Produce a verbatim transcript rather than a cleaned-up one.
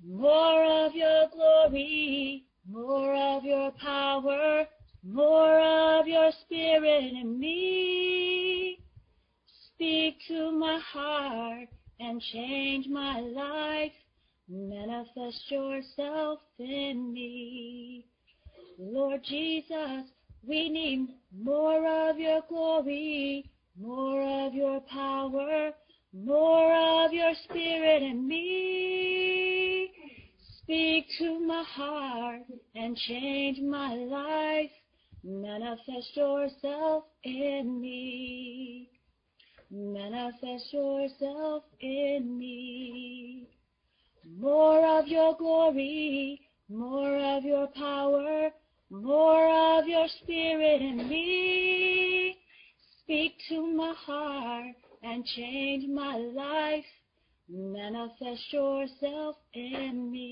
More of your glory, more of your power, more of your spirit in me. Speak to my heart and change my life. Manifest yourself in me. Lord Jesus, we need more of your glory, more of your power, more of your spirit in me. Speak to my heart and change my life. Manifest yourself in me. Manifest yourself in me. More of your glory, more of your power, more of your spirit in me. Speak to my heart and change my life. Manifest yourself in me.